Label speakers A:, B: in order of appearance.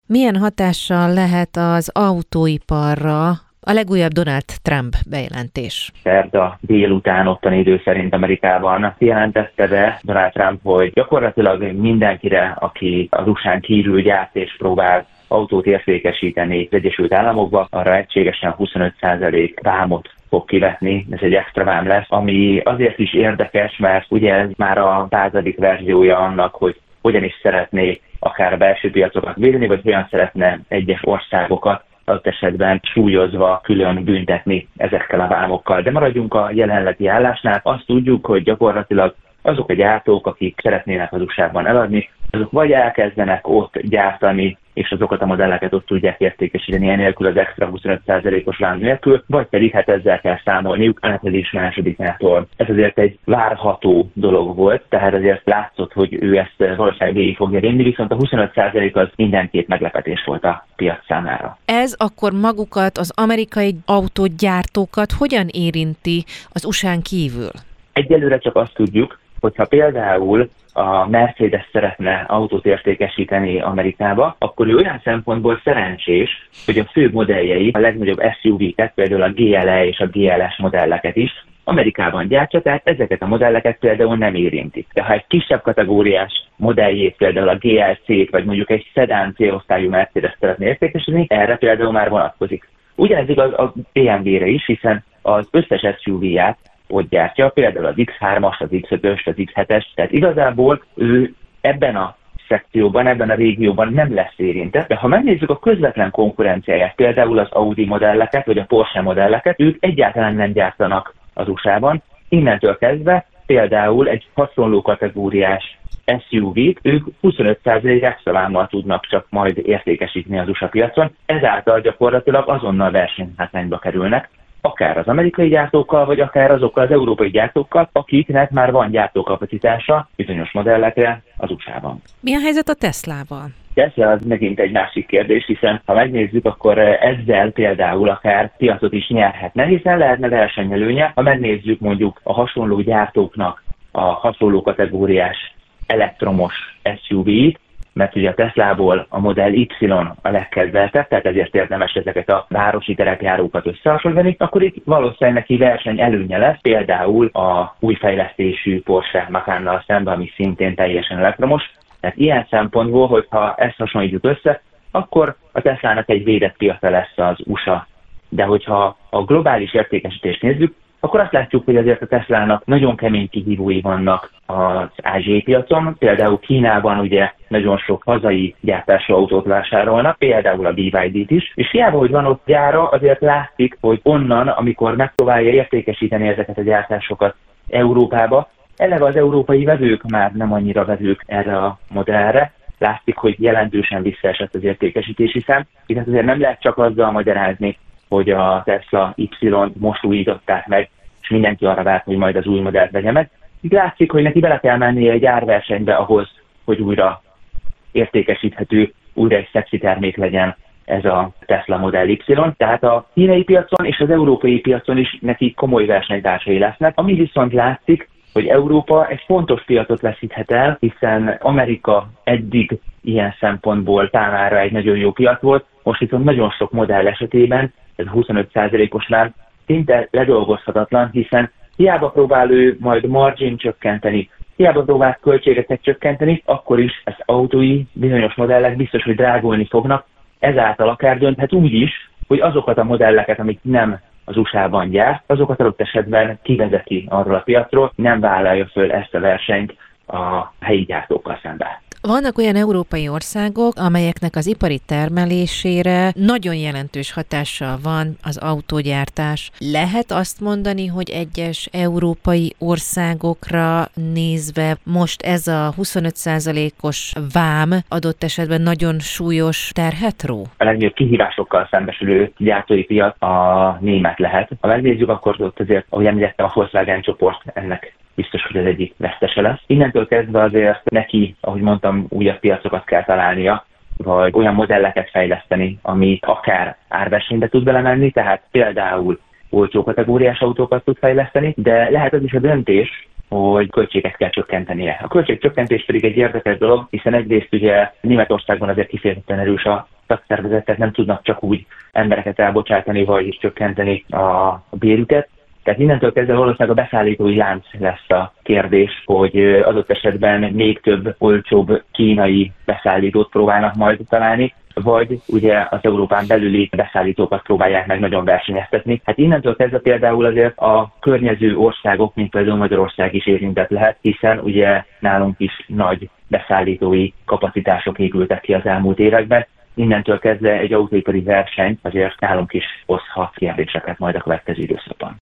A: Milyen hatással lehet az autóiparra a legújabb Donald Trump bejelentés?
B: Szerda délután ottani idő szerint Amerikában jelentette be Donald Trump, hogy gyakorlatilag mindenkire, aki az USA-n kívül gyárt és próbál autót értékesíteni az Egyesült Államokba, arra egységesen 25% vámot fog kivetni, ez egy extra vám lesz, ami azért is érdekes, mert ugye ez már a 100. verziója annak, hogy hogyan is szeretné akár a belső piacokat védeni, vagy hogyan szeretne egyes országokat adott esetben súlyozva külön büntetni ezekkel a vámokkal. De maradjunk a jelenlegi állásnál. Azt tudjuk, hogy gyakorlatilag azok a gyártók, akik szeretnének az USA-ban eladni, azok vagy elkezdenek ott gyártani, és azokat a modelleket ott tudják értékesíteni enélkül az extra 25%-os vám nélkül, vagy pedig ezzel kell számolniuk a netelés másodikától. Ez azért egy várható dolog volt, tehát azért látszott, hogy ő ezt valószínűleg végig fogja vinni, viszont a 25% az mindenképp meglepetés volt a piac számára.
A: Ez akkor magukat, az amerikai autógyártókat hogyan érinti az USA-n kívül?
B: Egyelőre csak azt tudjuk, hogyha például a Mercedes szeretne autót értékesíteni Amerikába, akkor ő olyan szempontból szerencsés, hogy a fő modelljei, a legnagyobb SUV-ket, például a GLE és a GLS modelleket is Amerikában gyártja, tehát ezeket a modelleket például nem érintik. De ha egy kisebb kategóriás modelljét, például a GLC-t, vagy mondjuk egy szedán C-osztályú Mercedes szeretne értékesíteni, erre például már vonatkozik. Ugyanez igaz a BMW-re is, hiszen az összes SUV-ját ott gyártja, például az X3-as, az X5-ös, az X7-es, tehát igazából ő ebben a szekcióban, ebben a régióban nem lesz érintett, de ha megnézzük a közvetlen konkurenciáját, például az Audi modelleket, vagy a Porsche modelleket, ők egyáltalán nem gyártanak az USA-ban. Innentől kezdve például egy hasonló kategóriás SUV-t ők 25% extra vámmal tudnak csak majd értékesíteni az USA piacon, ezáltal gyakorlatilag azonnal versenyhátrányba kerülnek, akár az amerikai gyártókkal, vagy akár azokkal az európai gyártókkal, akiknek már van gyártókapacitása bizonyos modellekre az USA-ban.
A: Mi a helyzet a Teslával?
B: Tesla az megint egy másik kérdés, hiszen ha megnézzük, akkor ezzel például akár piacot is nyerhetne, hiszen lehetne versenyelőnye, ha megnézzük mondjuk a hasonló gyártóknak a hasonló kategóriás elektromos SUV-t, mert ugye a Teslából a Model Y a legkedveltebb, tehát ezért érdemes ezeket a városi terepjárókat összehasonlítani, akkor itt valószínűleg neki verseny előnye lesz, például a új fejlesztésű Porsche Macánnal szemben, ami szintén teljesen elektromos. Tehát ilyen szempontból, hogyha ezt hasonlítjuk össze, akkor a Teslának egy védett piaca lesz az USA. De hogyha a globális értékesítést nézzük, akkor azt látjuk, hogy azért a Teslának nagyon kemény kihívói vannak az ázsiai piacon. Például Kínában ugye nagyon sok hazai gyártású autót vásárolnak, például a BYD-t is, és hiába, hogy van ott gyára, azért látszik, hogy onnan, amikor megpróbálja értékesíteni ezeket a gyártásokat Európába, eleve az európai vevők már nem annyira vevők erre a modellre. Látszik, hogy jelentősen visszaesett az értékesítési szám, hiszen azért nem lehet csak azzal magyarázni, hogy a Tesla Y-t most újították meg, és mindenki arra várt, hogy majd az új modellt vegye meg. Így látszik, hogy neki bele kell mennie egy árversenybe ahhoz, hogy újra értékesíthető, újra egy szexi termék legyen ez a Tesla Model Y. Tehát a kínai piacon és az európai piacon is neki komoly versenytársai lesznek, ami viszont látszik, hogy Európa egy fontos piacot veszíthet el, hiszen Amerika eddig ilyen szempontból számára egy nagyon jó piac volt, most viszont nagyon sok modell esetében ez a 25%-os vám szinte ledolgozhatatlan, hiszen hiába próbál ő majd margin csökkenteni, hiába próbál költségeket csökkenteni, akkor is az autói bizonyos modellek biztos, hogy drágulni fognak, ezáltal akár dönthet úgy is, hogy azokat a modelleket, amik nem az USA-ban gyárt, azokat adott esetben kivezeti arról a piacról, nem vállalja föl ezt a versenyt a helyi gyártókkal szemben.
A: Vannak olyan európai országok, amelyeknek az ipari termelésére nagyon jelentős hatással van az autógyártás. Lehet azt mondani, hogy egyes európai országokra nézve most ez a 25%-os vám adott esetben nagyon súlyos terhet ró?
B: A legnagyobb kihívásokkal szembesülő gyártói piac a német lehet. Ha megnézzük, akkor ott azért, ahogy említettem, a Volkswagen csoport ennek biztos, hogy az egyik vesztese lesz. Innentől kezdve azért neki, ahogy mondtam, újabb piacokat kell találnia, vagy olyan modelleket fejleszteni, amit akár árversenybe tud belemenni, tehát például olcsó kategóriás autókat tud fejleszteni, de lehet az is a döntés, hogy költséget kell csökkentenie. A költségcsökkentés pedig egy érdekes dolog, hiszen egyrészt ugye Németországban azért kifejezetten erős a szakszervezetek nem tudnak csak úgy embereket elbocsátani, vagy csökkenteni a bérüket. Tehát innentől kezdve valószínűleg a beszállítói lánc lesz a kérdés, hogy adott esetben még több olcsóbb kínai beszállítót próbálnak majd találni, vagy ugye az Európán belüli beszállítókat próbálják meg nagyon versenyeztetni. Hát innentől kezdve például azért a környező országok, mint például Magyarország is érintett lehet, hiszen ugye nálunk is nagy beszállítói kapacitások épültek ki az elmúlt években. Innentől kezdve egy autóipari verseny azért nálunk is hozhat kérdéseket majd a következő időszakban.